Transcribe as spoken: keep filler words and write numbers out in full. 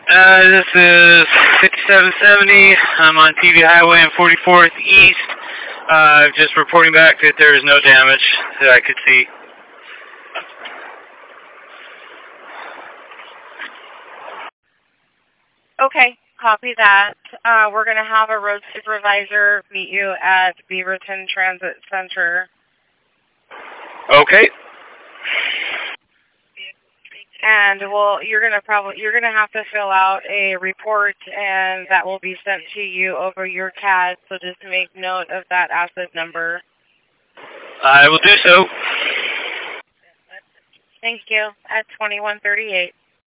Uh, this is fifty-seven seventy. I'm on T V Highway and forty-fourth East. Uh, just reporting back that there is no damage that I could see. Okay, copy that. Uh, we're going to have a road supervisor meet you at Beaverton Transit Center. Okay. And well, you're gonna probably you're gonna have to fill out a report, and that will be sent to you over your C A D. So just make note of that asset number. I will do so. Thank you. At twenty-one thirty-eight.